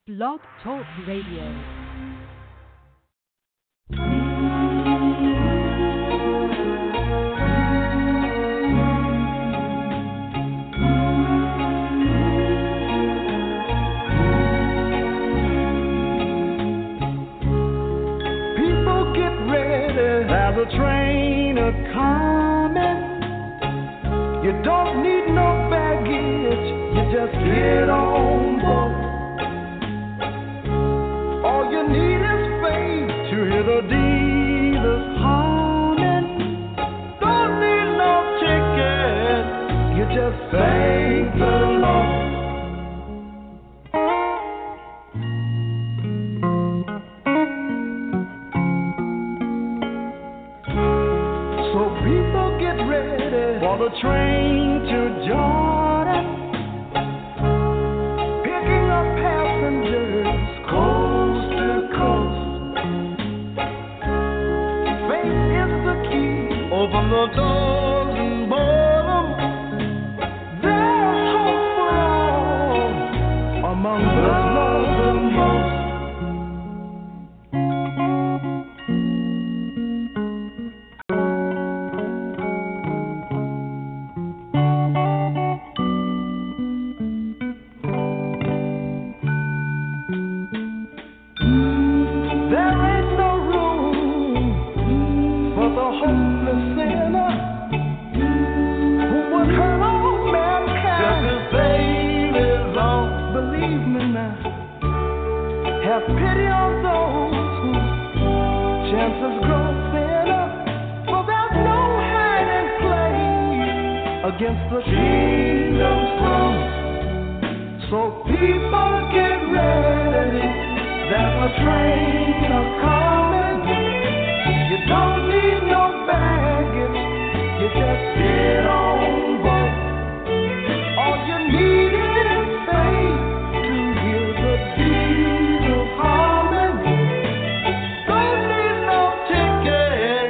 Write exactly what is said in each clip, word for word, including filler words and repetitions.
Blog Talk Radio. There's a train a-comin'. You don't need no baggage. You just get on board. All you need is faith to hear the dealers humming. Don't need no ticket. You just thank the Lord. For the train to Jordan, picking up passengers coast to coast. Faith is the key. Open the doors and board 'em. There's hope for all among those loved the most. Against the kingdom's throne. So people get ready. There's a train a-comin'. You don't need no baggage. You just get on board. All you need is faith to hear the Jesus humming. Don't need no ticket.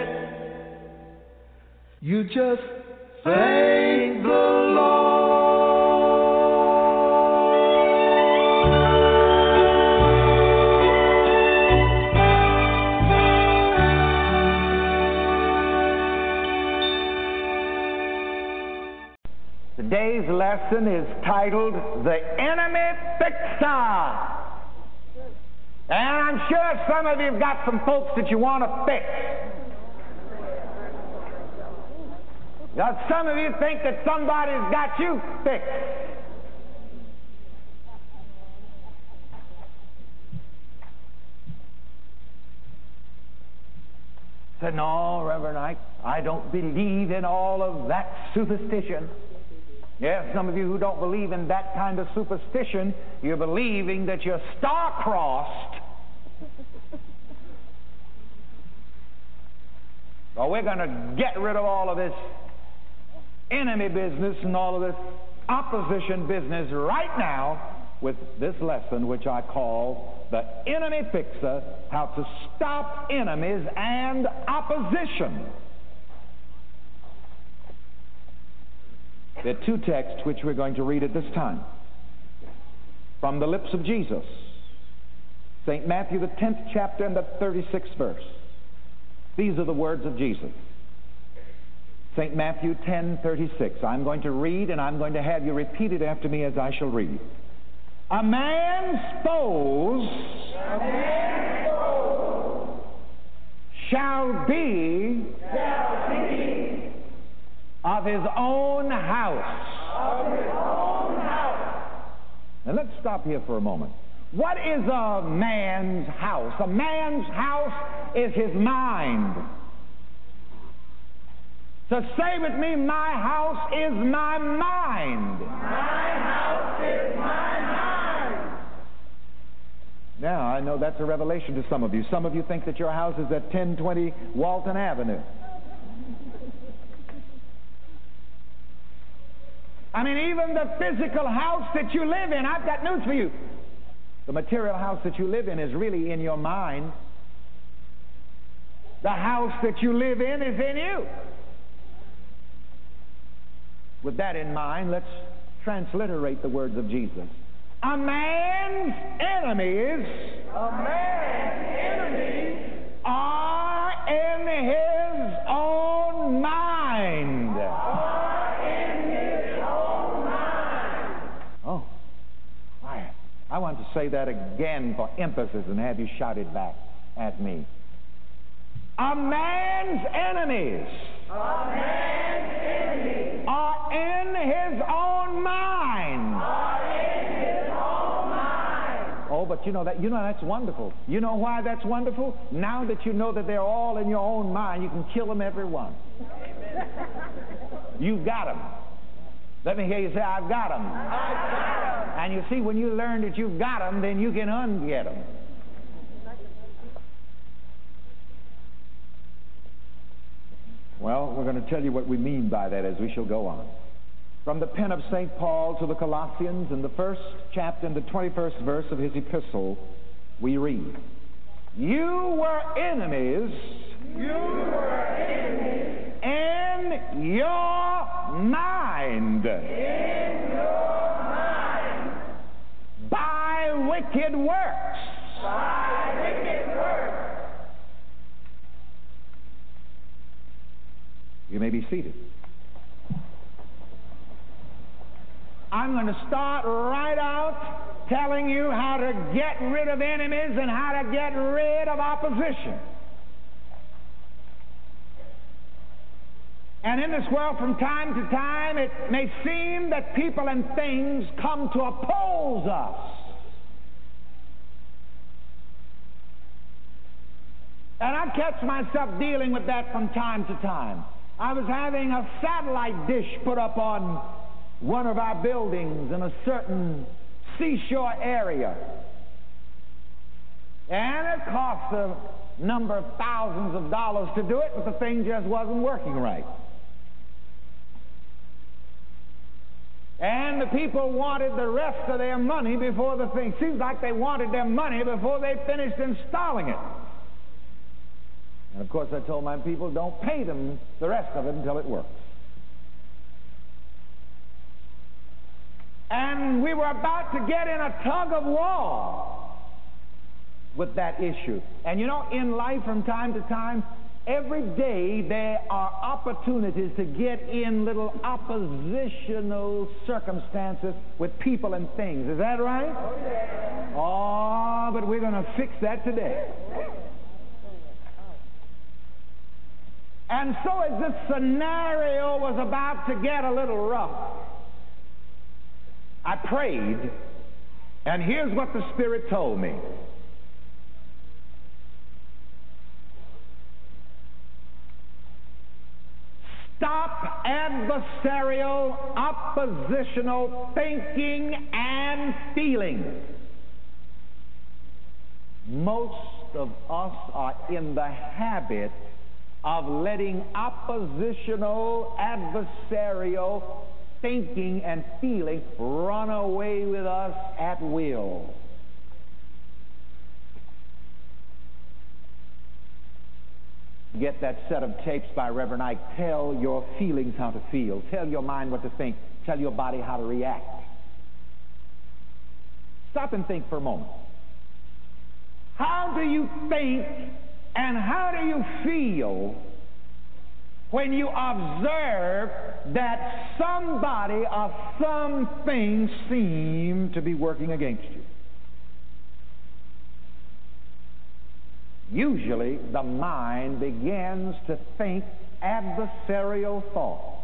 You just thank the Lord. Today's lesson is titled The Enemy Fixer. And I'm sure some of you have got some folks that you want to fix. Now, some of you think that somebody's got you fixed. Said, no, Reverend Ike, I don't believe in all of that superstition. Yes, some of you who don't believe in that kind of superstition, you're believing that you're star-crossed. Well, we're going to get rid of all of this enemy business and all of this opposition business right now with this lesson, which I call The Enemy Fixer, How to Stop Enemies and Opposition. There are two texts which we're going to read at this time from the lips of Jesus. Saint Matthew, the tenth chapter and the thirty-sixth verse. These are the words of Jesus. Saint Matthew ten thirty-six. I'm going to read, and I'm going to have you repeat it after me as I shall read. A man's foes, A man's foes shall, be shall be of his own house. Of his own house. Now let's stop here for a moment. What is a man's house? A man's house is his mind. So say with me, my house is my mind. My house is my mind. Now, I know that's a revelation to some of you. Some of you think that your house is at ten twenty Walton Avenue. I mean, even the physical house that you live in, I've got news for you. The material house that you live in is really in your mind. The house that you live in is in you. With that in mind, let's transliterate the words of Jesus. A man's enemies, A man's enemies are in his own mind. are in his own mind. Oh, quiet. I want to say that again for emphasis and have you shout it back at me. A man's enemies A man's enemies are in his own mind. are in his own mind. Oh, but you know that you know that's wonderful. You know why that's wonderful? Now that you know that they're all in your own mind, you can kill them every one. You've got them. Let me hear you say, I've got them. And you see, when you learn that you've got them, then you can unget them. Well, we're going to tell you what we mean by that as we shall go on. From the pen of Saint Paul to the Colossians, in the first chapter and the twenty-first verse of his epistle, we read, You were enemies You were enemies in your mind in your mind by wicked works. by wicked works. You may be seated. I'm going to start right out telling you how to get rid of enemies and how to get rid of opposition. And in this world, from time to time, it may seem that people and things come to oppose us. And I catch myself dealing with that from time to time. I was having a satellite dish put up on one of our buildings in a certain seashore area. And it cost a number of thousands of dollars to do it, but the thing just wasn't working right. And the people wanted the rest of their money before the thing. Seems like they wanted their money before they finished installing it. And of course I told my people, don't pay them the rest of it until it works. And we were about to get in a tug of war with that issue. And you know, in life from time to time, every day there are opportunities to get in little oppositional circumstances with people and things. Is that right? Oh, yeah. Oh, but we're going to fix that today. And so as this scenario was about to get a little rough, I prayed, and here's what the Spirit told me. Stop adversarial, oppositional thinking and feeling. Most of us are in the habit of letting oppositional, adversarial thinking and feeling run away with us at will. Get that set of tapes by Reverend Ike. Tell your feelings how to feel. Tell your mind what to think. Tell your body how to react. Stop and think for a moment. How do you think and how do you feel when you observe that somebody or something seem to be working against you? Usually the mind begins to think adversarial thoughts,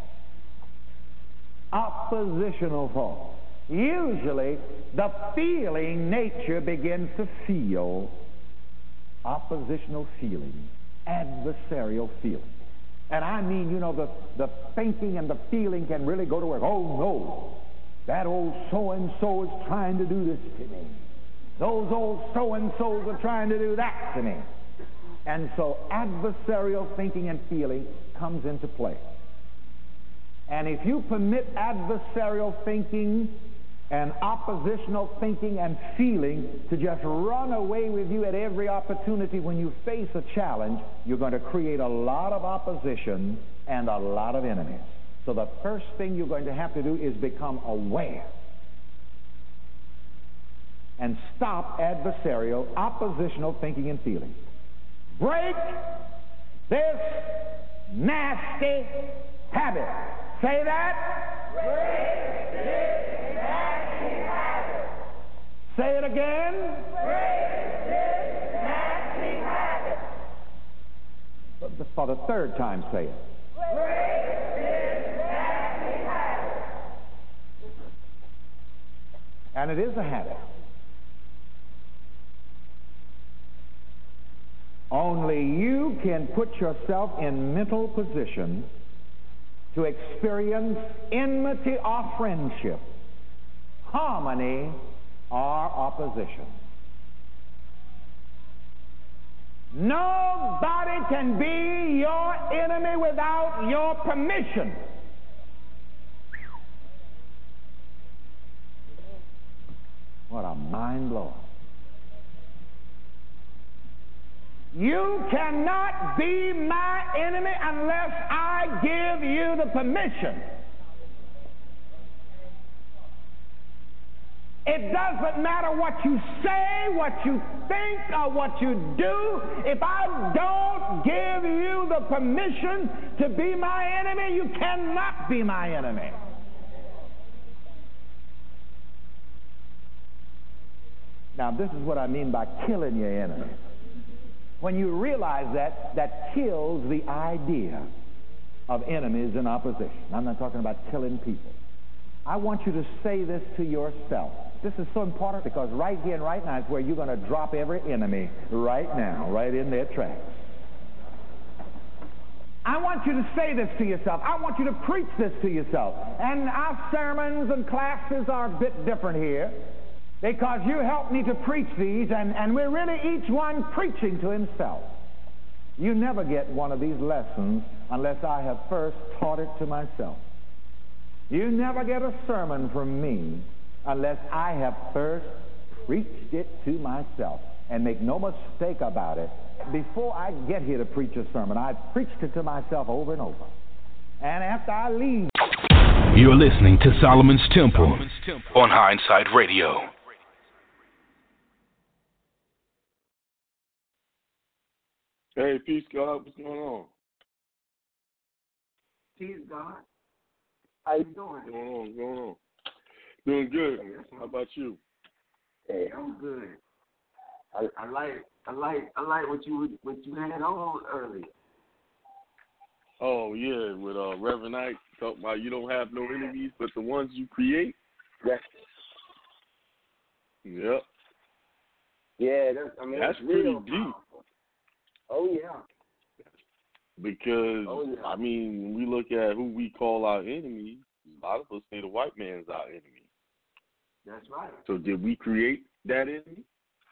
oppositional thoughts. Usually the feeling nature begins to feel oppositional feeling, adversarial feeling. And I mean, you know, the, the thinking and the feeling can really go to work. Oh, no, that old so-and-so is trying to do this to me. Those old so-and-sos are trying to do that to me. And so adversarial thinking and feeling comes into play. And if you permit adversarial thinking and oppositional thinking and feeling to just run away with you at every opportunity when you face a challenge, you're going to create a lot of opposition and a lot of enemies. So the first thing you're going to have to do is become aware and stop adversarial, oppositional thinking and feeling. Break this nasty habit. Say that. Break this nasty habit. Say it again. Break this nasty habit. For the third time, say it. Break this nasty habit. And it is a habit. Only you can put yourself in mental position to experience enmity or friendship, harmony or opposition. Nobody can be your enemy without your permission. What a mind blower. You cannot be my enemy unless I give you the permission. It doesn't matter what you say, what you think, or what you do. If I don't give you the permission to be my enemy, you cannot be my enemy. Now, this is what I mean by killing your enemy. When you realize that, that kills the idea of enemies and opposition. I'm not talking about killing people. I want you to say this to yourself. This is so important because right here and right now is where you're going to drop every enemy right now, right in their tracks. I want you to say this to yourself. I want you to preach this to yourself. And our sermons and classes are a bit different here, because you helped me to preach these, and, and we're really each one preaching to himself. You never get one of these lessons unless I have first taught it to myself. You never get a sermon from me unless I have first preached it to myself. And make no mistake about it, before I get here to preach a sermon, I've preached it to myself over and over. And after I leave... You're listening to Solomon's Temple, Solomon's Temple on Hindsight Radio. Hey, peace, God. What's going on? Peace, God. How you doing? What's going on? What's going on? Doing good. How about you? Hey, I'm good. I, I like, I like, I like what you what you had on earlier. Oh yeah, with uh, Reverend Knight talking about you don't have no enemies but the ones you create. Yes. Yep. Yeah, that's, I mean, that's that's pretty real deep. Powerful. Oh yeah. Because oh, yeah. I mean, when we look at who we call our enemies, a lot of us say the white man's our enemy. That's right. So did we create that enemy?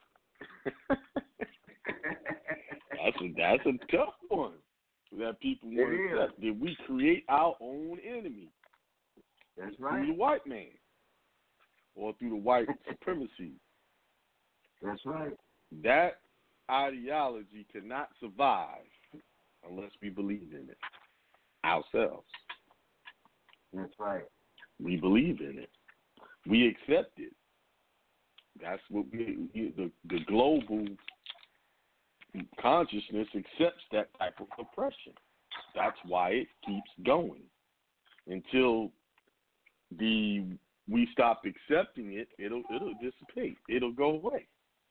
that's a that's a tough one. That people want. That, did we create our own enemy? That's right. Through the white man, or through the white supremacy. That's right. That ideology cannot survive unless we believe in it ourselves. That's right. We believe in it. We accept it. That's what we, the, the global consciousness accepts that type of oppression. That's why it keeps going. Until the we stop accepting it, it'll it'll dissipate. It'll go away.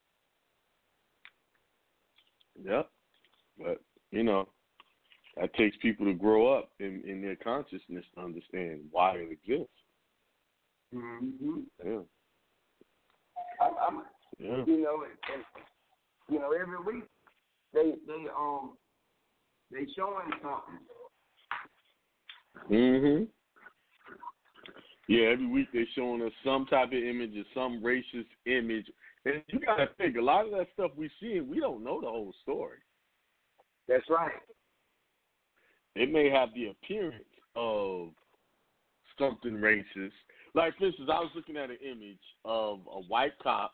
Yep. But, you know, that takes people to grow up in, in their consciousness to understand why it exists. Mm-hmm. Yeah. I'm, I'm, yeah. You know, and, you know, every week they they um they showing something. Mhm. Yeah, every week they showing us some type of image or some racist image, and you gotta think a lot of that stuff we see, we don't know the whole story. That's right. It may have the appearance of something racist. Like, for instance, I was looking at an image of a white cop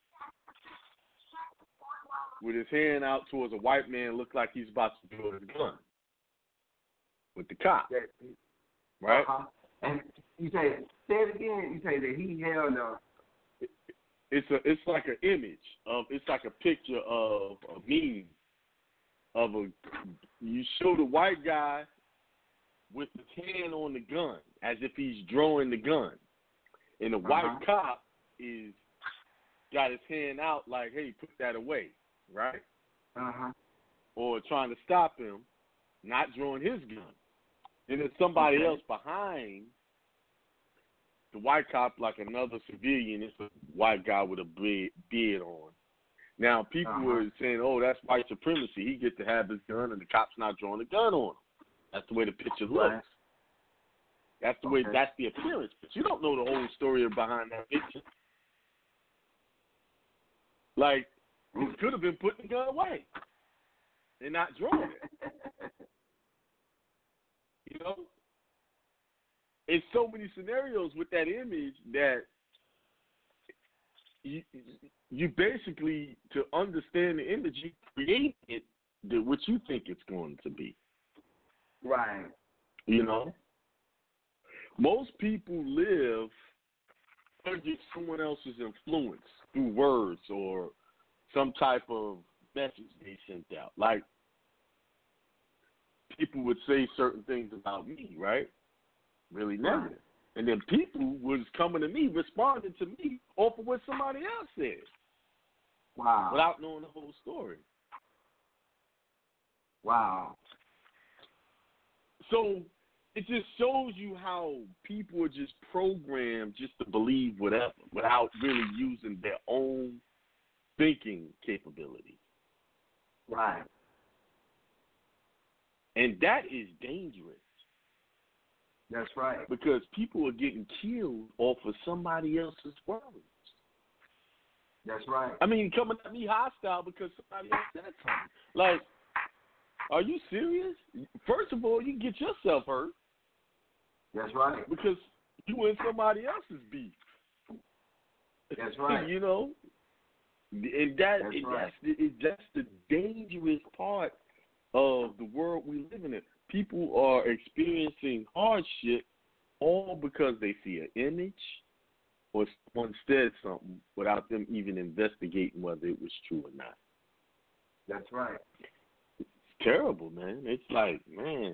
with his hand out towards a white man, looked like he's about to do his gun with the cop, that, right? Uh-huh. And you say, say it again. You say that he held a. it's a it's like an image of it's like a picture of a meme of a you show the white guy with his hand on the gun as if he's drawing the gun, and the uh-huh. white cop is got his hand out like, hey, put that away, right? Uh-huh. Or trying to stop him, not drawing his gun. And there's somebody okay. else behind the white cop, like another civilian. It's a white guy with a beard, beard on. Now, people uh-huh. were saying, oh, that's white supremacy. He gets to have his gun, and the cop's not drawing a gun on him. That's the way the picture looks. Right. That's the okay. way, that's the appearance. But you don't know the whole story behind that picture. Like, he could have been putting the gun away and not drawing it. You know? It's so many scenarios with that image that you, you basically, to understand the image, you create it to what you think it's going to be. Right. You know? Most people live under someone else's influence through words or some type of message they sent out. Like, people would say certain things about me, right? Really negative. Right. And then people was coming to me, responding to me off of what somebody else said. Wow. Without knowing the whole story. Wow. So it just shows you how people are just programmed just to believe whatever without really using their own thinking capability. Right. And that is dangerous. That's right. Because people are getting killed off of somebody else's words. That's right. I mean, coming at me hostile because somebody else said something. Like, are you serious? First of all, you get yourself hurt. That's right. Because you in somebody else's beef. That's right. You know? And that, that's, and right. that's, the, that's the dangerous part of the world we live in. People are experiencing hardship all because they see an image or someone said something without them even investigating whether it was true or not. That's right. It's terrible, man. It's like, man,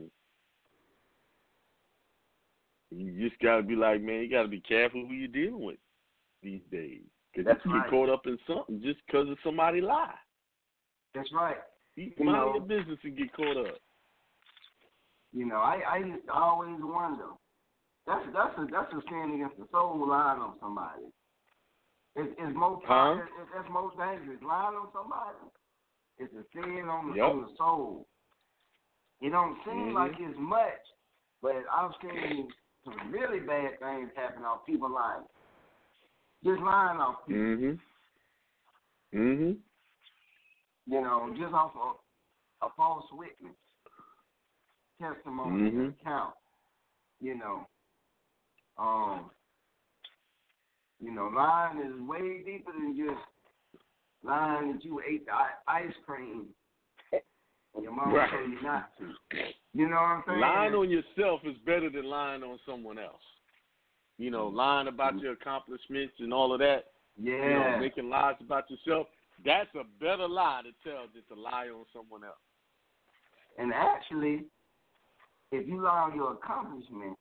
you just got to be like, man, you got to be careful who you're dealing with these days. Because you can right. get caught up in something just because of somebody lie. That's right. You you mind know, your business and get caught up. You know, I, I used to always wonder. That's that's a that's a sin against the soul, lying on somebody. It's, it's most huh? it's, that's most dangerous. Lying on somebody. It's a sin on the, yep. on the soul. It don't seem mm-hmm. like it's much, but I've seen some really bad things happen off people lying. Just lying off people. Mhm. Mhm. You know, just off a, a false witness, testimony, mm-hmm. account. You know, um, you know, lying is way deeper than just lying that you ate the ice cream and your mom right. told you not to. You know what I'm saying? Lying on yourself is better than lying on someone else. You know, lying about your accomplishments and all of that. Yeah. You know, making lies about yourself. That's a better lie to tell than to lie on someone else. And actually, if you lie on your accomplishment,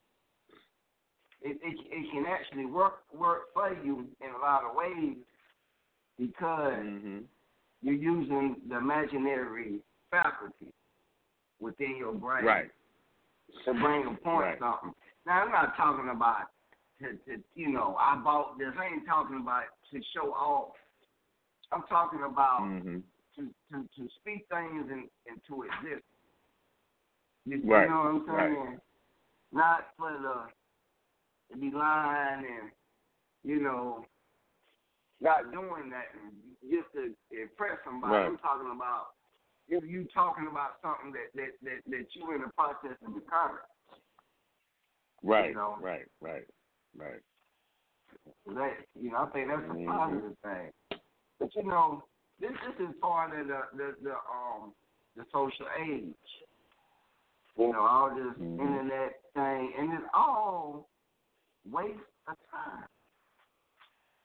it, it it can actually work work for you in a lot of ways because mm-hmm. you're using the imaginary faculty within your brain right. to bring a point right. something. Now, I'm not talking about, to, to, you know, I bought this. I ain't talking about to show off. I'm talking about mm-hmm. to, to, to speak things in, into existence. You, right. you know what I'm saying? Right. Not for the, to be lying and, you know, not doing that just to impress somebody. Right. I'm talking about if you talking about something that, that, that, that you're in the process of becoming. Right, you know? right, right, right. That, you know, I think that's a mm-hmm. positive thing. But you know, this this is part of the the, the um the social age. You know, all this mm-hmm. internet thing, and it's all waste of time.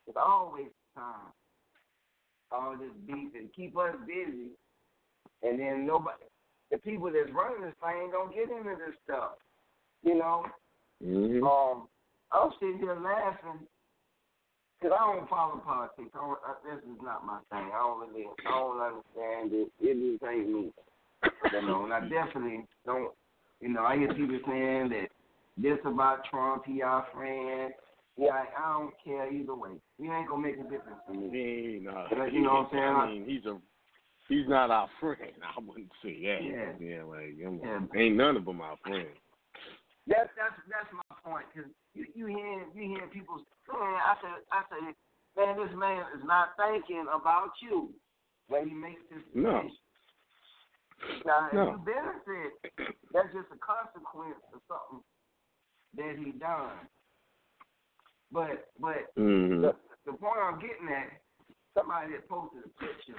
It's always time. All this beef and keep us busy, and then nobody, the people that's running this thing don't get into this stuff. You know. Mm-hmm. Um, I was sitting here laughing because I don't follow politics. I don't, I, this is not my thing. I don't really, I don't understand it. It just ain't me. You know, and I definitely don't. You know, I hear people saying that this about Trump, he our friend. Yeah, I, I don't care either way. He ain't gonna make a difference to me. He, nah, But, you know what I'm saying? I mean, he's a he's not our friend. I wouldn't say that. Yeah. Yeah, like Yeah. ain't none of them our friend. That's that's that's my point. Cause you you hear you hear people saying, I said I say, man, this man is not thinking about you when he makes this decision. No. Now, if No. you benefit, that's just a consequence of something that he done. But but Mm-hmm. the, the point I'm getting at, somebody had posted a picture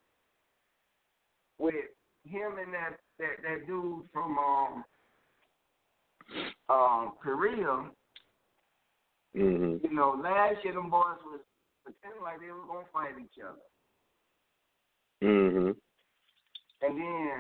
with him and that, that, that dude from um um Korea. Mm-hmm. You know, last year them boys was pretending like they were gonna fight each other. Mm-hmm. And then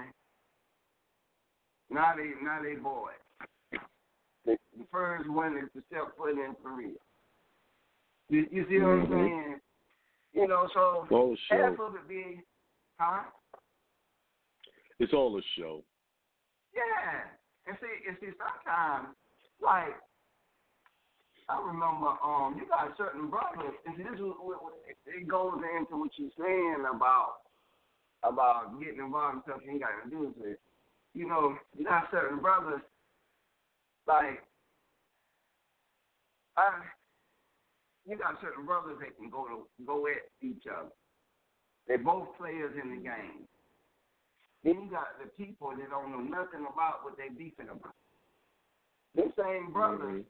now they now they boys. The, the first one is to step foot in Korea. You, you see what Mm-hmm. I'm saying? You know, so All a half show. of it be, huh? It's all a show. Yeah. And see, and see, sometimes, like, I remember, um, you got certain brothers, and see, this is what, what, it goes into what you're saying about about getting involved in stuff you ain't got to do with it. You know, you got certain brothers, like, I, you got certain brothers that can go to go at each other. They're both players in the game. Then you got the people that don't know nothing about what they beefing about. Them same brothers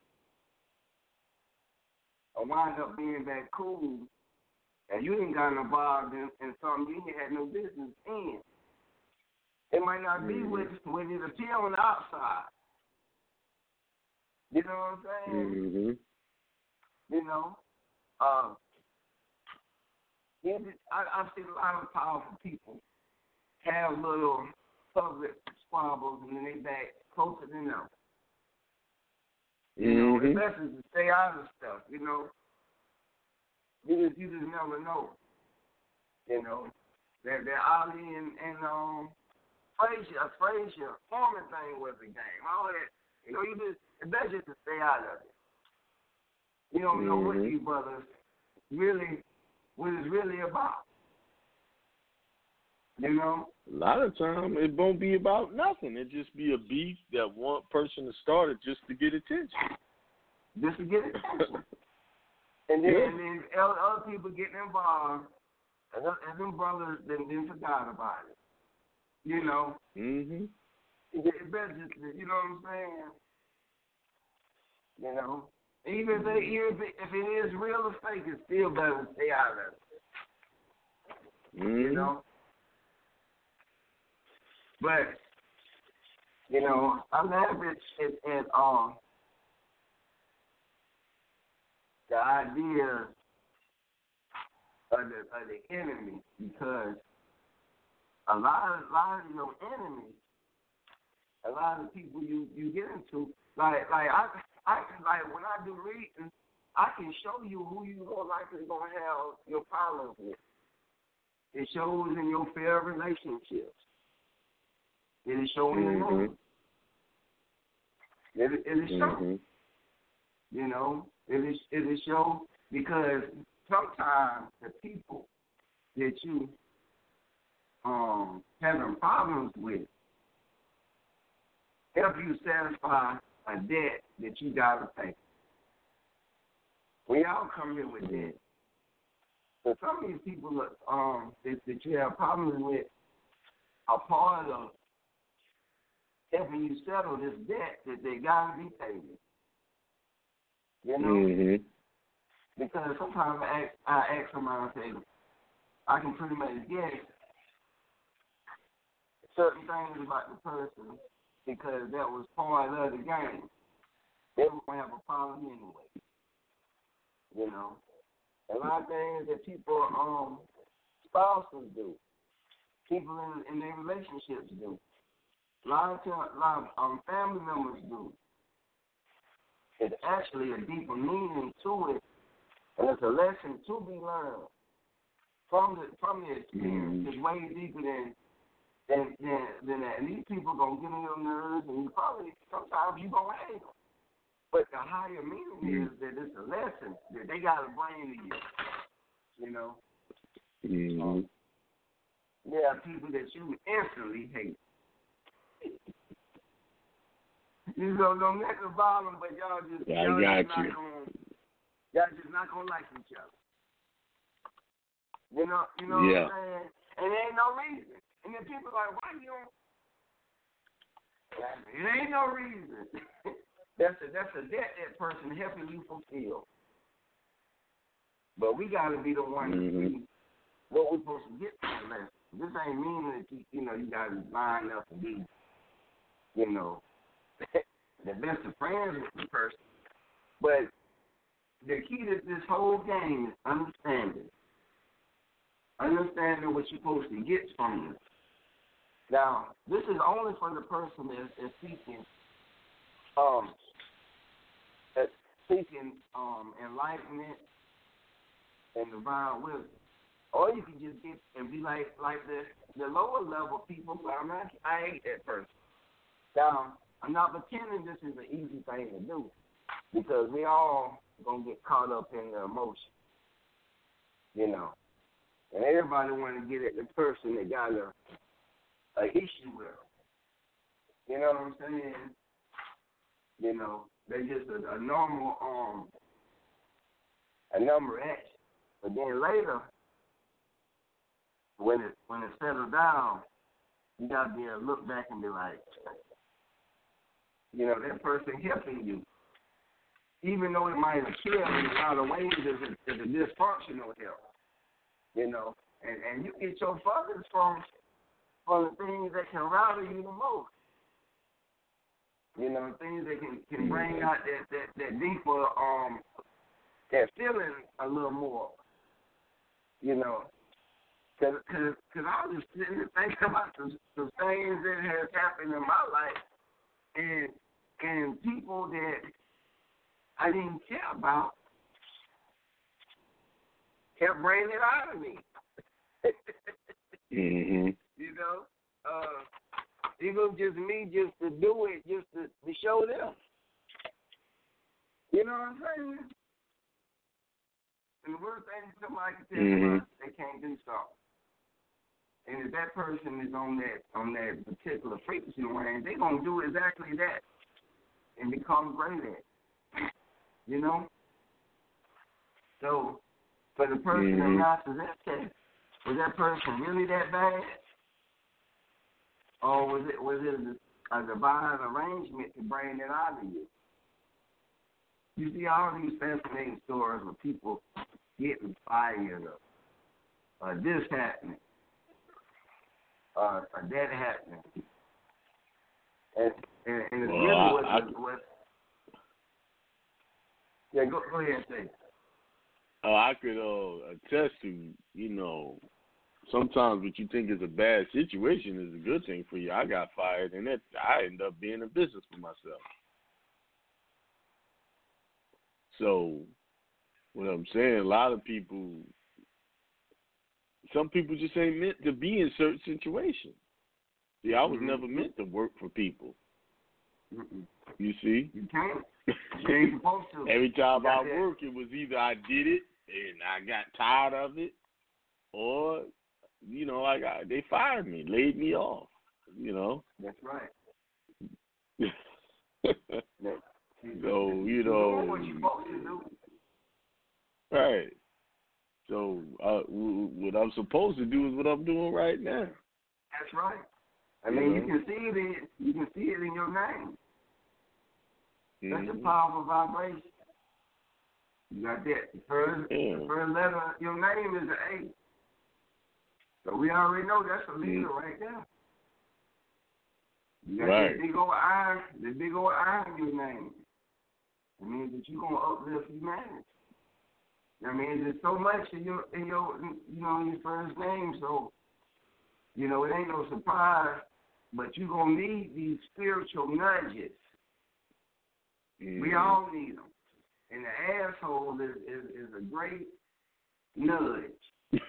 will wind up being that cool, and you ain't got involved in, in something you ain't had no business in. It might not be Mm-hmm. what, what it appear on the outside. You know what I'm saying? Mm-hmm. You know? Uh, I, I've seen a lot of powerful people have little public squabbles and then they back closer than them. You know, Mm-hmm. it's best is to stay out of stuff, you know. You just, you just never know. You know. That that Ali and, and um Frazier, Frazier, Foreman thing was a game. All that, you know, you just it's best just to stay out of it. You don't know what Mhm. these brothers really what it's really about. You know? A lot of time it won't be about nothing. It just be a beef that one person has started just to get attention. Just to get attention. And then, Yeah. and then other other people getting involved, and, them- and them brothers then, then forgot about it. You know? Mhm. It, it better just, you know what I'm saying? You know? Even if, they, even if, it, if it is real or fake, it's still better to stay out of it. Mhm. You know? But, you know, I laugh at, at, at um, the idea of the, of the enemy, because a lot of, lot of your enemies, a lot of people you, you get into, like like I I like when I do reading, I can show you who you are likely gonna have your problems with. It shows in your fair relationships. It is showing in Mhm. you. It, it is shown. Mhm. You know, it is it is shown because sometimes the people that you um having problems with help you satisfy a debt that you gotta pay. We all come here with debt. So some of these people look, um that, that you have problems with are part of helping you settle this debt that they gotta be paid. You know? Mhm. Because sometimes I ask, I ask somebody, I say, I can pretty much guess certain things about the person because that was part of the game. They were going to have a problem anyway. You know? A lot of things that people, um, spouses do, people in, in their relationships do. A lot of times, a lot of um, family members do. It's actually a deeper meaning to it, and it's a lesson to be learned from the from the experience. Mm-hmm. It's way deeper than than than, than that. And these people gonna get on your nerves, and you probably sometimes you gonna hate them. But the higher meaning mm-hmm. is that it's a lesson that they gotta bring to you. You know. Mm-hmm. Um, there are people that you instantly hate. You know, no matter about them, but y'all just, yeah, y'all I just got not you. gonna, y'all just not gonna like each other. You know, you know yeah. what I'm saying? And there ain't no reason. And then people are like, why you don't? It ain't no reason. that's a that's a debt that person helping you fulfill. But we gotta be the one mm-hmm. to see what we're supposed to get from the lesson. This ain't meaning that you, you know, you gotta line up and be, you know, the best of friends with the person. But the key to this whole game is understanding. Understanding what you're supposed to get from you. Now, this is only for the person that's, that's seeking um that's seeking um enlightenment and divine wisdom. Or you can just get and be like like the the lower level people, but I'm not I hate that person. Now, I'm not pretending this is an easy thing to do because we all gonna get caught up in the emotion, you know. And everybody want to get at the person that got a, a issue with them. You know what I'm saying? You know, they just a, a normal um a number action. But then later, when it when it settles down, you gotta be able to look back and be like, you know, that person helping you, even though it might have killed in a lot of ways, is a, is a dysfunctional help, you know. And and you get your focus from from the things that can rattle you the most, you know, things that can, can bring out that, that, that deeper um that feeling a little more, you know. Cause, cause, cause I was just sitting and thinking about some, some things that has happened in my life, and and people that I didn't care about kept bringing it out of me. mm-hmm. You know, uh, even just me just to do it, just to, to show them. You know what I'm saying? And the worst thing somebody can tell mm-hmm. them, they can't do something. And if that person is on that on that particular frequency range, they're gonna do exactly that and become great at it. You know? So for the person mm-hmm. that lost that case, was that person really that bad? Or was it was it a, a divine arrangement to bring it out of you? You see all these fascinating stories of people getting fired or, or this happening. Uh, or that happening, and and, and it's well, really what, I, I, what. Yeah, go go ahead and say it. Oh, I could uh, attest to, you know, sometimes what you think is a bad situation is a good thing for you. I got fired, and that I ended up being in business for myself. So, what I'm saying, a lot of people. Some people just ain't meant to be in certain situations. See, I was mm-hmm. never meant to work for people. Mm-mm. You see? You can't. You ain't supposed to. Every time I that. work, it was either I did it and I got tired of it, or, you know, I got they fired me, laid me off, you know? That's right. So, you know. What you supposed to do. Right. So uh, w- what I'm supposed to do is what I'm doing right now. That's right. I mean, you, know? you can see it in you can see it in your name. Mm-hmm. That's a powerful vibration. You got that. The first, yeah. the first letter of your name is an A. So we already know that's a leader mm-hmm. right there. You got right. that big old I, the big old I in your name. It means that you're gonna uplift humanity. I mean, there's so much in your, in your, you know, in your first name. So, you know, it ain't no surprise. But you're gonna need these spiritual nudges. Mm-hmm. We all need them, and the asshole is is, is a great nudge.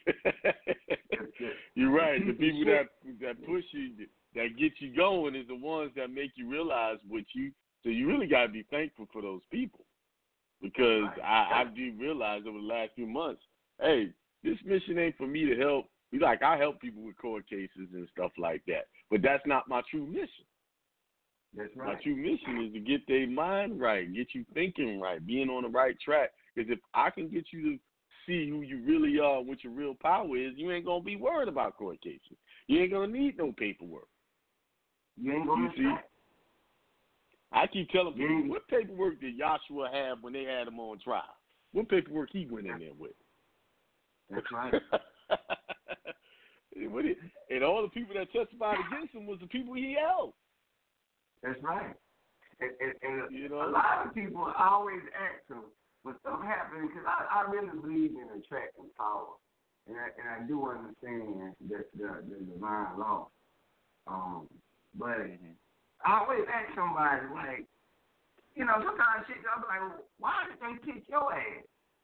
You're right. The people that that push you, that get you going, is the ones that make you realize what you. So you really got to be thankful for those people, because I, I do realize over the last few months, hey, this mission ain't for me to help. Like, I help people with court cases and stuff like that, but that's not my true mission. That's right. My true mission is to get their mind right, get you thinking right, being on the right track. Because if I can get you to see who you really are, what your real power is, you ain't gonna be worried about court cases. You ain't gonna need no paperwork. You ain't gonna see. I keep telling people, mm-hmm. what paperwork did Joshua have when they had him on trial? What paperwork he went in there with? That's right. And all the people that testified against him was the people he helped. That's right. And, and, and you know? A lot of people always ask them when something happens, because I, I really believe in attracting power, and I, and I do understand the, the, the divine law. Um, but mm-hmm. I always ask somebody, like, you know, sometimes shit, I'm like, well, why did they kick your ass?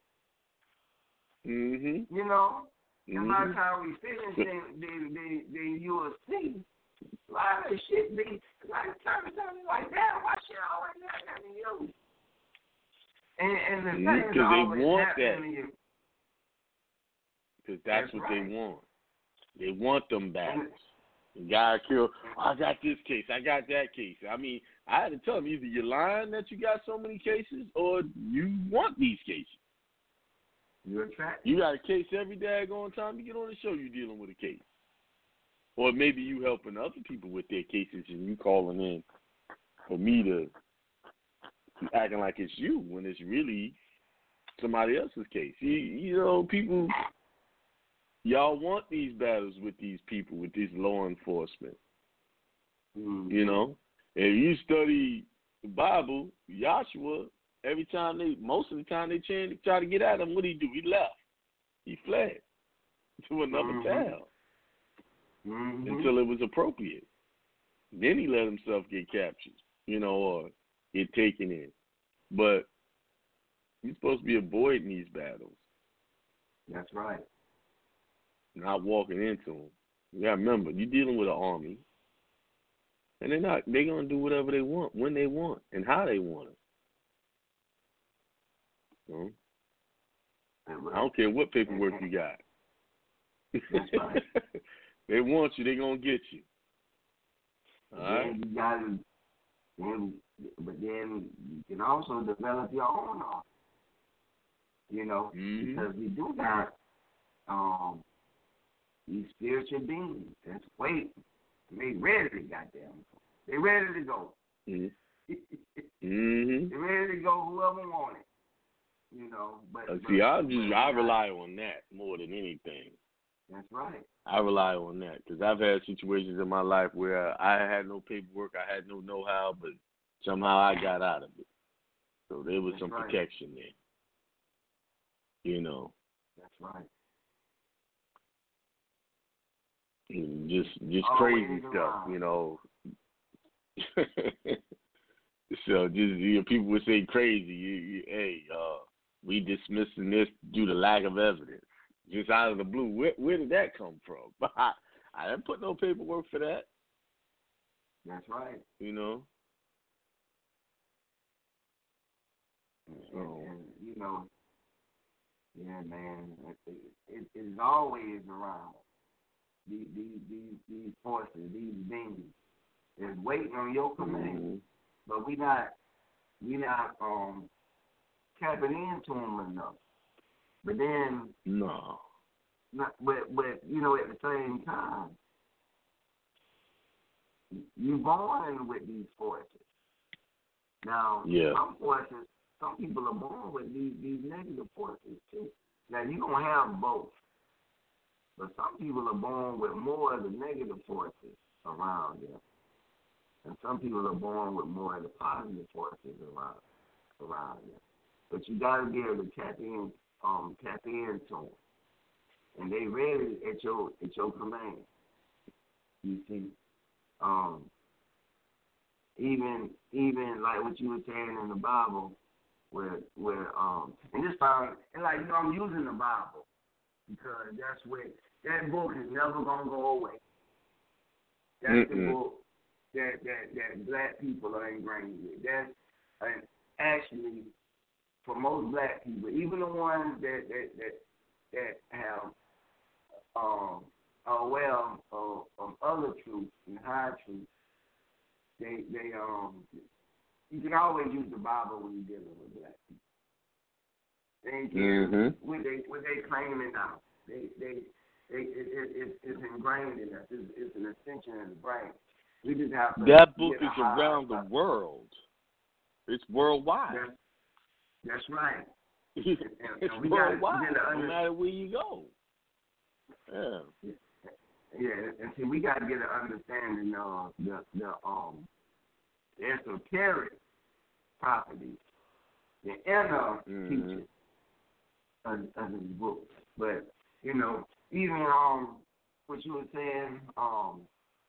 Mm-hmm. You know? Mm-hmm. And by the time we finish, then, then, then, then you will see a lot of shit be like, something like that. Why shit always happen to you? And, and the mm-hmm. things always they want happen that. to you. Because that's, that's what right. they want. They want them battles. And, the guy killed, oh, I got this case, I got that case. I mean, I had to tell him, either you're lying that you got so many cases, or you want these cases. You're attracted. You got a case every daggone time you get on the show, you're dealing with a case. Or maybe you helping other people with their cases and you calling in for me to acting like it's you when it's really somebody else's case. You, you know, people, y'all want these battles with these people, with these law enforcement. Mm-hmm. You know, if you study the Bible, Joshua, every time they, most of the time they try, try to get at him, what did he do? He left. He fled to another mm-hmm. town mm-hmm. until it was appropriate. Then he let himself get captured, you know, or get taken in. But you're supposed to be avoiding these battles. That's right. Not walking into them. You got to remember, you're dealing with an army, and they're not. They're gonna do whatever they want, when they want, and how they want it. So, I don't care what paperwork you got. That's right. They want you. They're gonna get you. All right. You got to, then, but then you can also develop your own art. You know, mm-hmm. because we do got um, these spiritual beings that's waiting. They ready to goddamn go. They ready to go. Mm-hmm. mm-hmm. They ready to go. Whoever want it. You know, but, uh, but see, I just I rely on that more than anything. That's right. I rely on that because I've had situations in my life where I had no paperwork, I had no know-how, but somehow I got out of it. So there was That's some right. protection there. You know. That's right. Just just Always crazy around. stuff, you know. So just you know, people would say crazy. You, you, hey, uh, we dismissing this due to lack of evidence, just out of the blue. Where, where did that come from? I, I didn't put no paperwork for that. That's right. You know. And, and, and you know, yeah, man, it, it, it's always around. These these these, these forces, these beings, is waiting on your command. Mm-hmm. But we not we not um tapping into them enough. But then no. Not, but but you know at the same time, you born with these forces. Now yeah. some forces, some people are born with these these negative forces too. Now you gonna have both. But some people are born with more of the negative forces around them. And some people are born with more of the positive forces around around them. But you got to be able to tap in um, tap into them. And they ready at your at your command. You see, um, even even like what you were saying in the Bible, where where um, and this time, and like you know, I'm using the Bible because that's where that book is never gonna go away. That's Mm-mm. the book that, that that black people are ingrained with. That's uh, actually for most black people, even the ones that that that, that have um, are aware of, of, of other truths and high truths. They they um you can always use the Bible when you're dealing with black people. They can mm-hmm. when they when they claim it now. They they they it, it, it, it's ingrained in us. It's, it's an extension of the brain. We just have to. That book is around the world. It's worldwide. That's, that's right. it's and, and we worldwide. Gotta, no matter where you go. Yeah. Yeah, and see, we got to get an understanding of the the um the esoteric properties, the inner mm-hmm. teaching of, of the book. But you know, even um what you were saying, um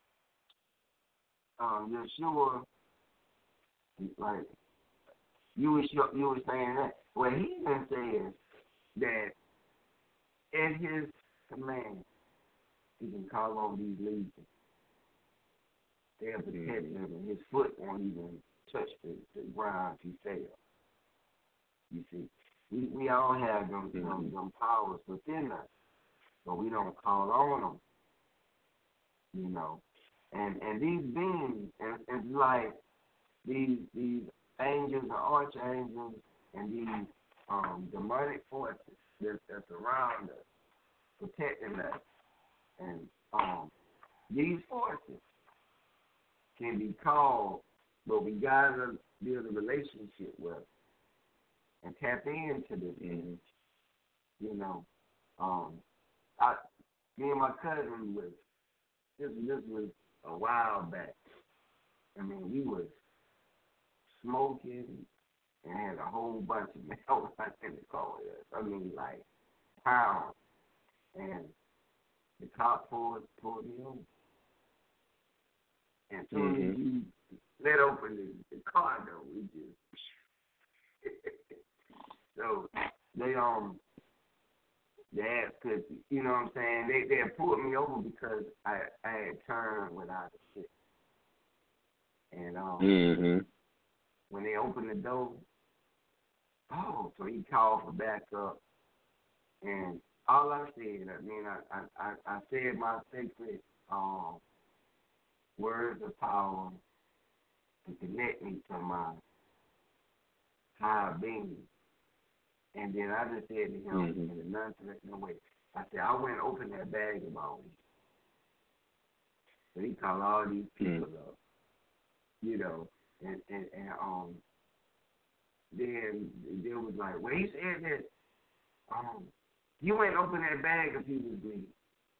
um Yeshua, like you was you were saying that. Well, he even says that at his command, he can call on these legions. They'll protect him, and his foot won't even touch the, the ground if he fails. You see, we we all have them, mm-hmm. them, them powers within us, but we don't call on them. You know, and and these beings, and it's like these these angels or archangels and these um, demonic forces that, that's around us, protecting us. And um, these forces can be called, but we gotta build a relationship with and tap into this image. You know, um, I, me and my cousin was this. This was a while back. I mean, we was smoking and had a whole bunch of marijuana in the car with us. I mean, like pounds. And the cop pulled, pulled me over. And as soon as mm-hmm. you let open the, the car door, we just so they um they asked, cause you know what I'm saying, they they had pulled me over because I I had turned without a shit. And um mm-hmm. when they opened the door, oh, so he called for backup, and all I said, I mean, I I, I said my sacred um, words of power to connect me to my higher being. And then I just said to him mm-hmm. in a non-threatening way, I said, I went and opened that bag of all these. So he called all these people mm-hmm. up, you know, and, and, and um, then they was like, well, he said that, um, you went and opened that bag if he was bleeding.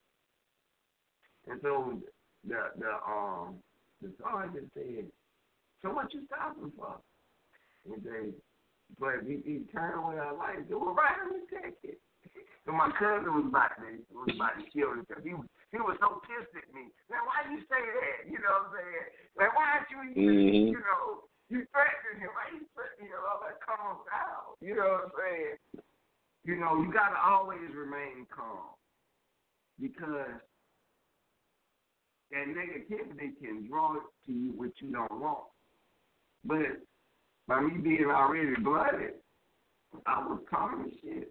And so the the um the sergeant said, so what you stopping for? And they but he, he turned with our lights, they were right on the ticket. So my cousin was about to was about to kill him because he was he was so pissed at me. Now why you say that? You know what I'm saying? Like why aren't you mm-hmm. you know, you threatening him, why you threatening him? All that calm down. You know what I'm saying? You know, you got to always remain calm because that negativity can draw to you what you don't want. But by me being already blooded, I was calm as shit.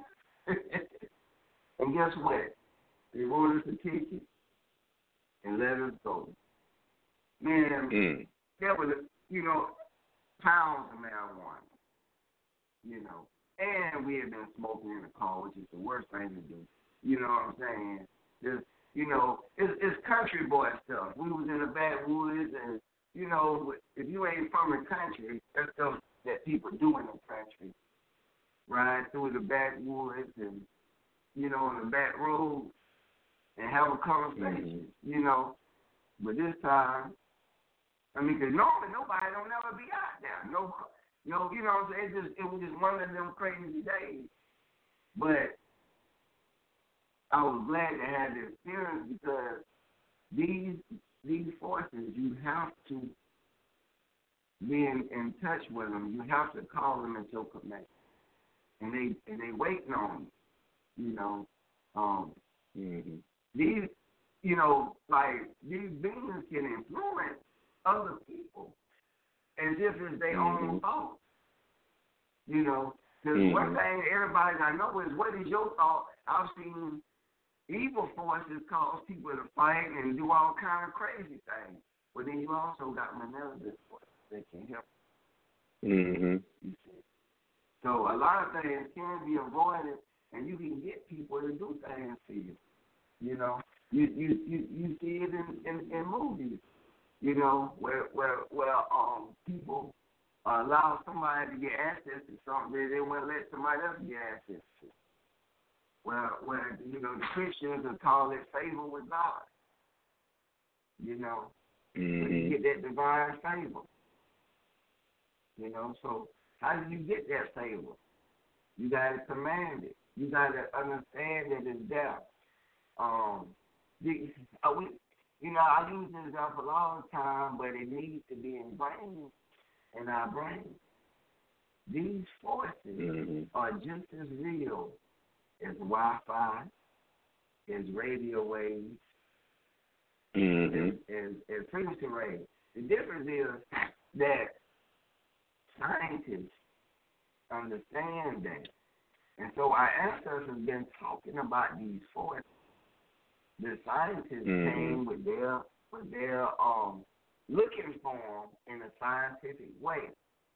And guess what? They wrote us a ticket and let us go. Man, mm. there was, you know, pounds of marijuana, you know. And we had been smoking in the car, which is the worst thing to do. You know what I'm saying? Just, you know, it's, it's country boy stuff. We was in the backwoods, and, you know, if you ain't from the country, that's stuff that people do in the country. Ride through the backwoods and, you know, on the back roads and have a conversation, mm-hmm. you know. But this time, I mean, because normally nobody don't ever be out there. No. You know, you know what I'm saying? It, just, it was just one of them crazy days. But I was glad to have the experience because these these forces, you have to be in, in touch with them. You have to call them into connection, and they and they waiting on you. You know, um, mm-hmm. these, you know, like these beings can influence other people as if it's their mm-hmm. own thought. You know, because mm-hmm. one thing everybody I know is, what is your thought? I've seen evil forces cause people to fight and do all kind of crazy things. But then you also got malevolent forces that can help. Mm-hmm. You see. So a lot of things can be avoided, and you can get people to do things to you. You know, you you you, you see it in, in, in movies. You know, where where where um people allow somebody to get access to something that they won't let somebody else get access to. Where, where you know, the Christians will call it favor with God. You know, mm-hmm. so you get that divine favor. You know, so how do you get that favor? You got to command it. You got to understand that it's there. Um, the, uh, we, you know, I use this example all the time, but it needs to be ingrained in our brain. These forces mm-hmm. are just as real as Wi-Fi, as radio waves, mm-hmm. as, as, as frequency rays. The difference is that scientists understand that. And so our ancestors have been talking about these forces. The scientists mm-hmm. came with their with their um looking for them in a scientific way.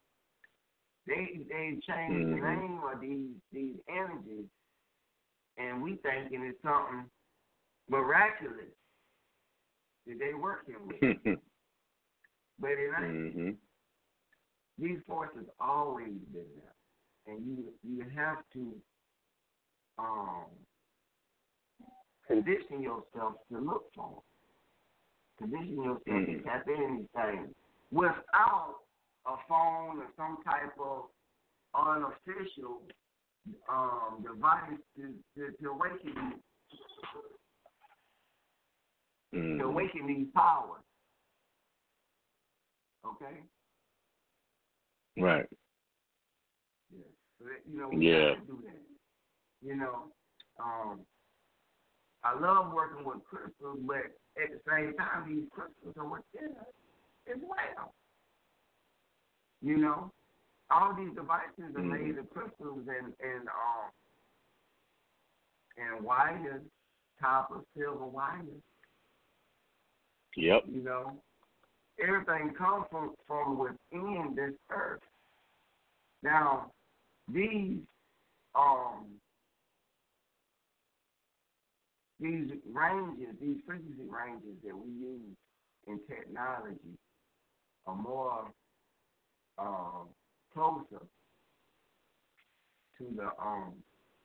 They they changed mm-hmm. the name of these these energies, and we thinking it's something miraculous that they working with. But it ain't. Mm-hmm. These forces always been there, and you you have to um condition yourself to look for them. Condition yourself mm-hmm. to tap in these things without a phone or some type of unofficial um, device to, to, to awaken you, mm-hmm. to awaken these powers. Okay? Right. Yeah. So that, you know, we yeah. have to do that. You know, um, I love working with crystals, but at the same time, these crystals are within us as well. You know, all these devices are mm-hmm. made of crystals and and um and wires, copper, silver wires. Yep. You know, everything comes from from within this earth. Now, these um these ranges, these frequency ranges that we use in technology are more um, closer to the um,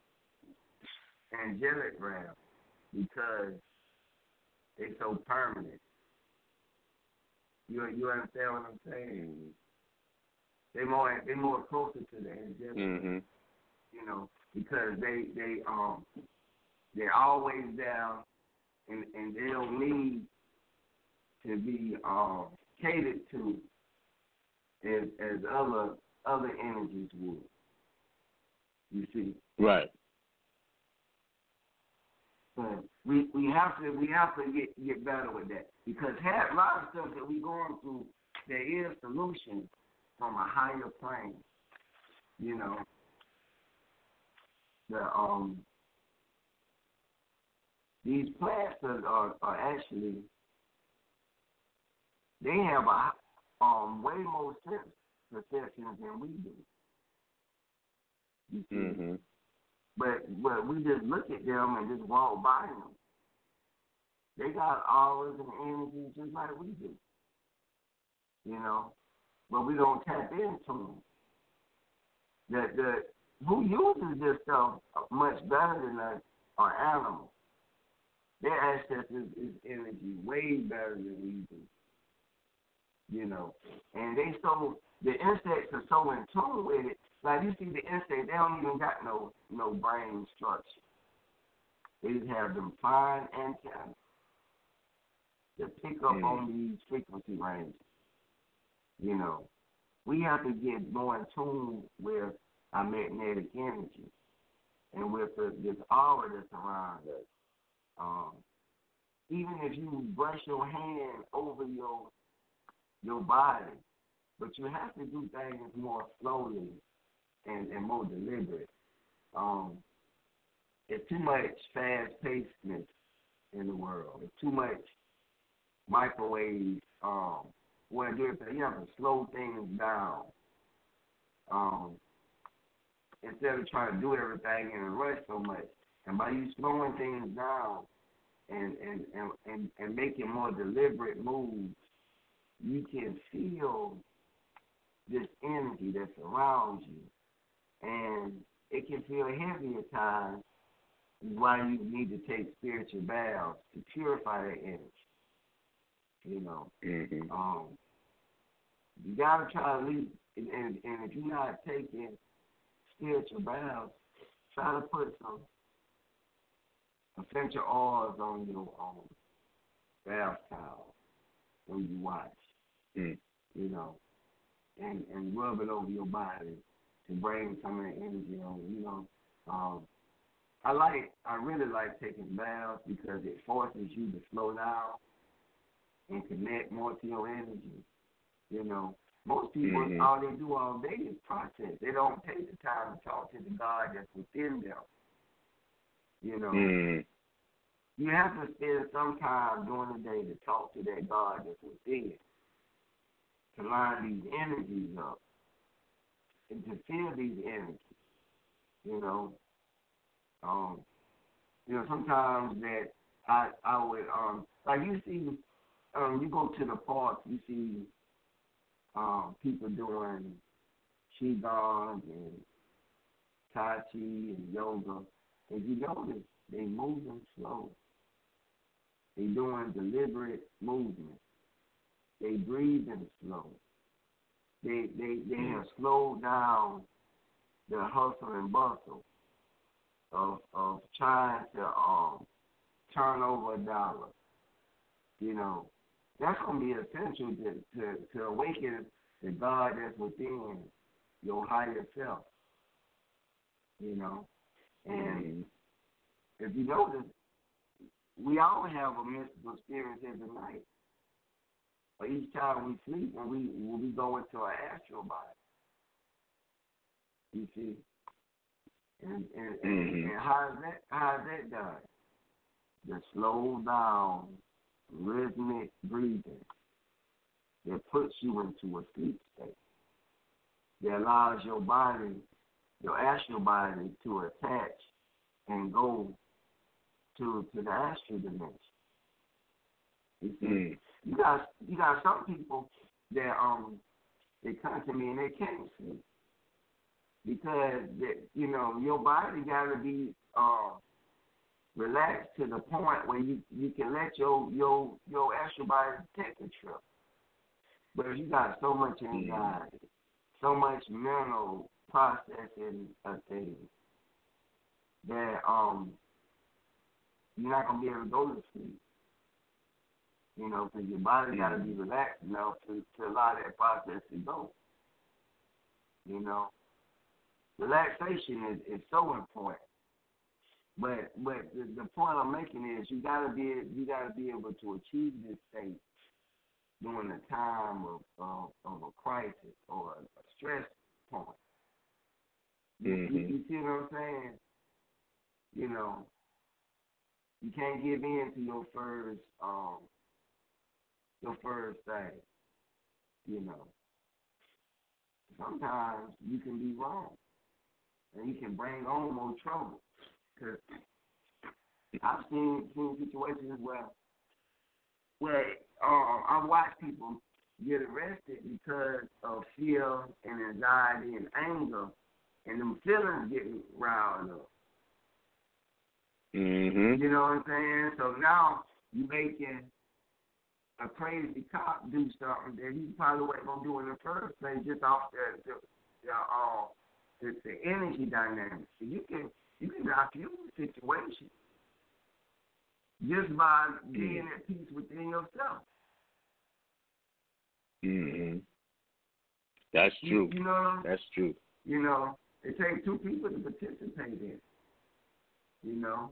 angelic realm because they're so permanent. You you understand what I'm saying? Mm-hmm. They more they more closer to the angelic, mm-hmm. you know, because they they um they're always there, and and they don't need to be um catered to as as other other energies would. You see, right? but we we have to we have to get get better with that because have, a lot of stuff that we're going through, there is solutions from a higher plane. You know, the um these plants are are, are actually they have a um way more sense perceptions than we do. You see? Mm-hmm. But but we just look at them and just walk by them. They got auras and energy just like we do. You know, but we don't tap into them. The the who uses this stuff much better than us are animals. Their access is, is energy way better than we do. you know. And they so the insects are so in tune with it. Like you see the insects, they don't even got no no brain structure. They just have them fine antennas that pick up mm. on these frequency ranges. You know, we have to get more in tune with our magnetic energy and with the, this aura that's around us. Um, even if you brush your hand over your your body, but you have to do things more slowly and, and more deliberate. Um, there's too much fast-pacedness in the world. There's too much microwave. Um, well, you have to slow things down. Um, instead of trying to do everything in a rush so much. And by you slowing things down and, and, and, and, and making more deliberate moves, you can feel this energy that surrounds you. And it can feel heavy at times, why you need to take spiritual baths to purify that energy. You know, mm-hmm. um, you got to try to leave, and, and, and if you're not taking spiritual baths, try to put some essential oils on your um, bath towel when you wash, mm. you know, and, and rub it over your body to bring some of the energy on, you know. Um, I like, I really like taking baths because it forces you to slow down and connect more to your energy, you know. Most people, mm-hmm. all they do all day is process. They don't take the time to talk to the God that's within them. You know, mm. you have to spend some time during the day to talk to that God that's within, to line these energies up, and to feel these energies. You know, um, you know, sometimes that I I would um like you see, um, you go to the park, you see. Um, people doing qigong and tai chi and yoga. If you notice, they moving slow. They doing deliberate movement. They breathing slow. They they they have slowed down the hustle and bustle of of trying to um turn over a dollar. You know. That's going to be essential to, to, to awaken the God that's within your higher self, you know. And if you notice, we all have a mystical experience every night. But each time we sleep, when we when we go into our astral body, you see. And and, and, mm-hmm. and how is that how is that done? The slow down, rhythmic breathing that puts you into a sleep state, that allows your body, your astral body, to attach and go to to the astral dimension. You see, mm. you got you got some people that um they come to me and they can't sleep because that you know your body got to be uh. relaxed to the point where you, you can let your your your astral body take a trip. But if you got so much anxiety, so much mental processing of things that um you're not gonna be able to go to sleep. You know, because your body got to be relaxed enough to, to allow that process to go. You know, relaxation is, is so important. But but the, the point I'm making is you gotta be you gotta be able to achieve this state during a time of of, of a crisis or a, a stress point. Mm-hmm. You, you see what I'm saying? You know, you can't give in to your first um your first thing. You know, sometimes you can be wrong, and you can bring on more trouble. Cause I've seen, seen situations where where um, I watch people get arrested because of fear and anxiety and anger, and them feelings getting riled up. Mm-hmm. You know what I'm saying? So now you making a crazy cop do something that he probably wasn't gonna do in the first place, just off the the the, uh, the, the energy dynamics. So you can you can diffuse the situation just by being at peace within yourself. Mm-hmm. That's true. You, you know, that's true. You know, it takes two people to participate in. You know,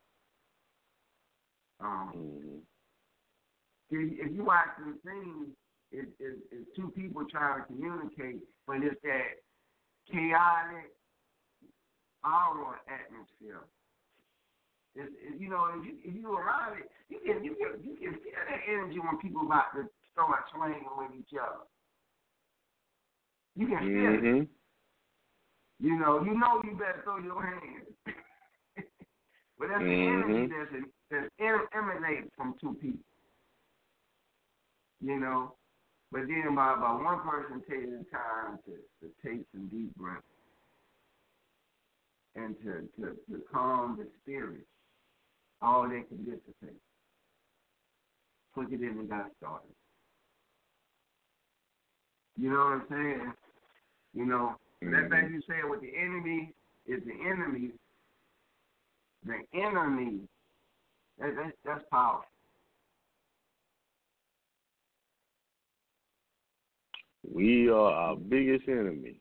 um, mm-hmm. if, if you watch the thing, it, it, it's two people trying to communicate, but it's that chaotic aura atmosphere. It's, it, you know, if you, if you around it, you can you can you can feel that energy when people about to start swinging with each other. You can feel mm-hmm. it. You know, you know you better throw your hands. But that's mm-hmm. the energy that's, that's emanating from two people. You know, but then by, by one person taking the time to, to take some deep breaths and to, to, to calm the spirit, all they can dissipate. Put it in and got started. You know what I'm saying? You know, mm-hmm. that thing you said with the enemy is the enemy. The enemy, that, that, that's powerful. We are our biggest enemy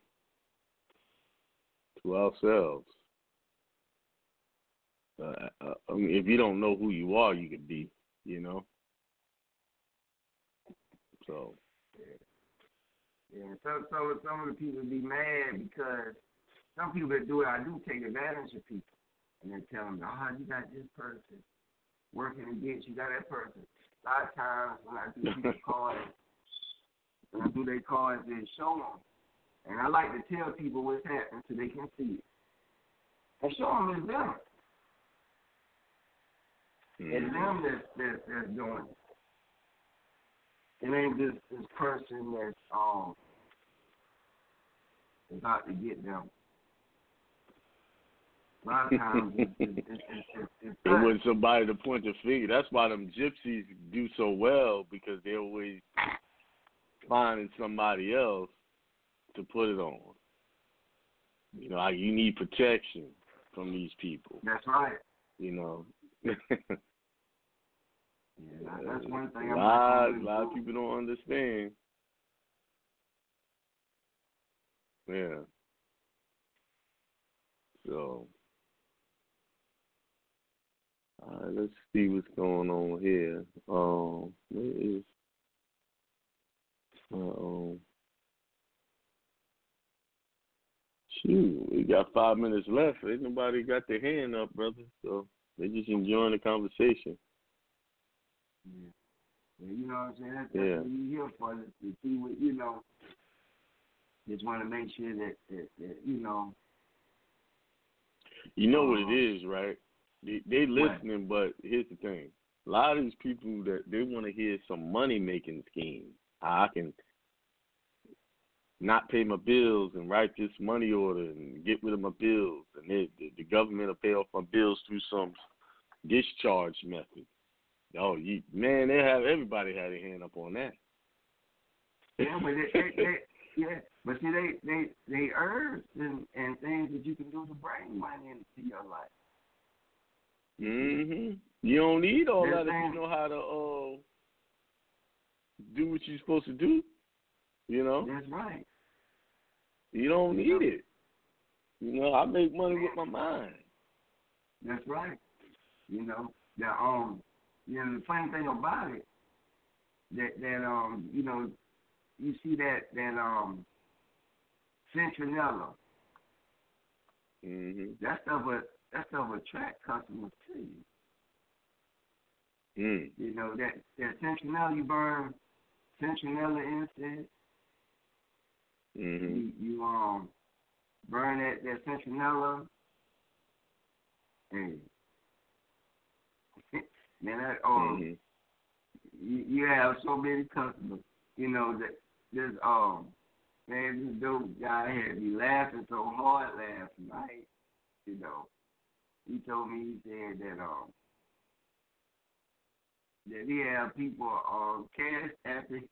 to ourselves. Uh, uh, I mean, if you don't know who you are, you could be, you know. So. Yeah, so, so some of the people be mad because some people that do it, I do take advantage of people. And then tell them, oh, you got this person working against you, got that person. A lot of times when I do people cards, when I do their cards, they show them. And I like to tell people what's happening so they can see it. And show them it's them. Mm-hmm. It's them that's, that's, that's doing it. It ain't this, this person that's um, about to get them. A lot of times it's, it's, it's, it's, it's it wasn't somebody to point the finger. That's why them gypsies do so well, because they're always finding somebody else to put it on. You know, like you need protection from these people. That's right. You know. Yeah, that's one thing. A lot, a lot of people don't understand. Yeah. So. All right, let's see what's going on here. Um, where is uh, um? Shoot, we got five minutes left. Ain't nobody got their hand up, brother. So they're just enjoying the conversation. Yeah, yeah, you know what I'm saying. That's, yeah. that's what you here for, to see what you know. Just want to make sure that, that, that you know. You know um, what it is, right? They, they listening, what? But here's the thing: a lot of these people that they want to hear some money making schemes. How I can not pay my bills and write this money order and get rid of my bills, and they, the, the government will pay off my bills through some discharge method. Oh, you man, they have everybody had their hand up on that. Yeah, but they, they, they yeah, but see, they they they herbs and, and things that you can do to bring money into your life. Mhm. You don't need all They're that saying, if you know how to uh, do what you're supposed to do. You know. That's right. You don't need you know, it. You know, I make money with my mind. That's right. You know, the um, you know, the funny thing about it, that that um, you know, you see that that um, Centronella. Mhm. That stuff would that stuff would attract customers to you. Mm. You know that that Centronella, you burn Centronella incense. Mhm. You, you um burn that that Centronella, and man, that um, mm-hmm. you, you have so many customers. You know that this um man, this dope guy had me laughing so hard last night. You know, he told me he said that um that he have people um cash after him.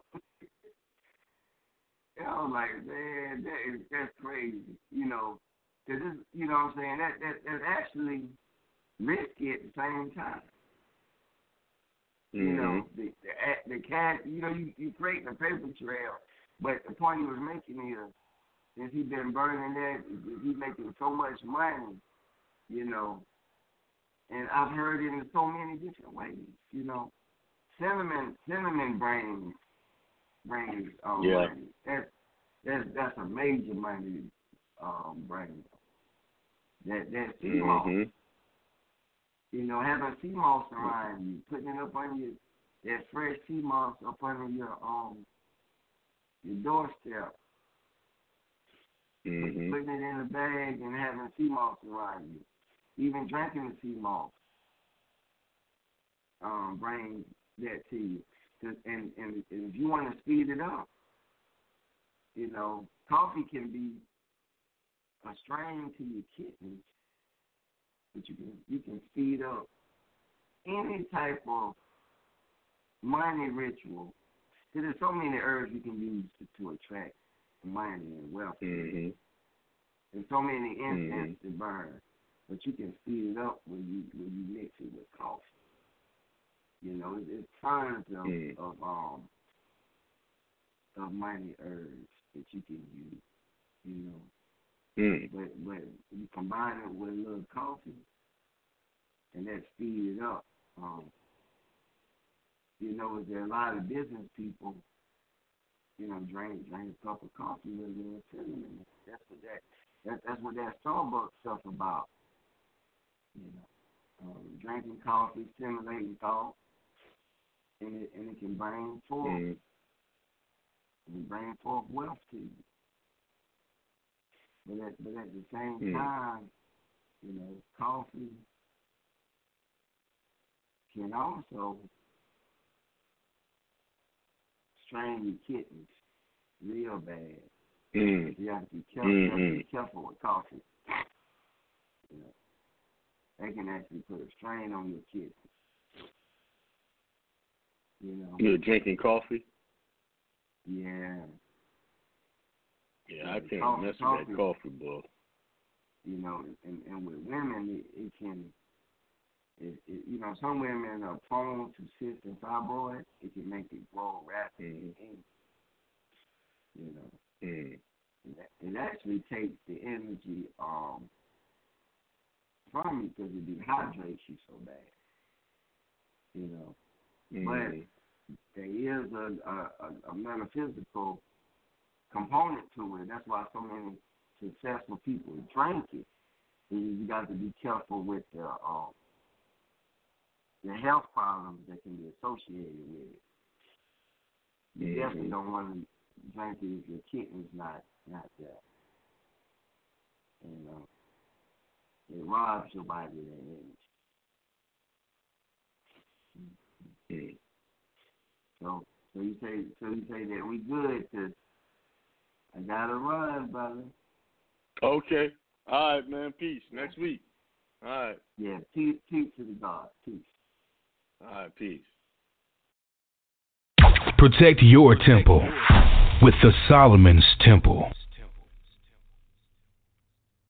And I'm like, man, that is that's crazy, you know, because you know what I'm saying, that that that's actually risky at the same time. Mm-hmm. You know, the the, the cash, you know, you you create a paper trail, but the point he was making is, since he's been burning that, he's making so much money, you know. And I've heard it in so many different ways, you know. Cinnamon, cinnamon brings brings um, yeah. money. That's that's that's a major money um, bring. That that sea moss, Mm-hmm. you know, having sea moss around you, putting it up on your that fresh sea moss up under your um your doorstep, Mm-hmm. putting it in a bag and having sea moss around you. Even drinking the sea moss um, brings that to you. And, and, and if you want to speed it up, you know, coffee can be a strain to your kidneys, but you can you can speed up any type of money ritual. There's so many herbs you can use to, to attract money and wealth. Mm-hmm. There's so many incense Mm-hmm. to burn. But you can speed it up when you when you mix it with coffee. You know, it's, it's tons of, mm. of um of money herbs that you can use. You know, Mm. but but you combine it with a little coffee, and that speeds it up. Um, you know, there are a lot of business people. You know, drink drink a cup of coffee with a little cinnamon. That's what that, that that's what that Starbucks stuff about. You know, um, drinking coffee, stimulating thought, and it and it can bring forth, Mm. it can bring forth wealth to you. But at but at the same Mm. time, you know, coffee can also strain your kidneys real bad. Mm. You have to be careful. Mm-hmm. You have to be careful with coffee. You know. They can actually put a strain on your kidneys. You know. You're drinking coffee? Yeah. Yeah, Yeah, I can't coffee, mess coffee. with that coffee, boy. You know, and, and with women, it, it can, it, it, you know, some women are prone to cysts and fibroids. It can make it grow rapidly. Mm. You know, Mm. it, it actually takes the energy um, from you because it dehydrates you so bad. You know, Mm. but there is a, a, a metaphysical component to it. That's why so many successful people drink it. You got to be careful with the um, the health problems that can be associated with it. You Mm-hmm. definitely don't want to drink it if your kidney's not not there. You know, it robs your body of that energy. Mm. So, so you say, so you say that we good because I gotta run, brother. Okay. All right, man. Peace. Next week. All right. Yeah, peace, peace to the God. Peace. All right. Peace. Protect your temple with the Solomon's Temple.